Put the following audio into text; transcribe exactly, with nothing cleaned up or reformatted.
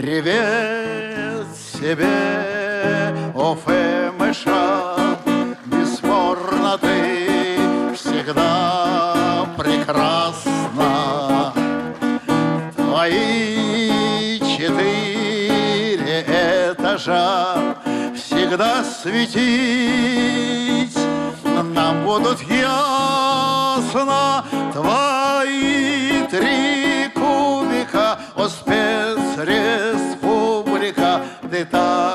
Привет тебе, о ФМШ, бесспорно ты всегда прекрасна. Твои четыре этажа всегда светить нам будут ясно. Твои три кубика, о спецреспублика, ты так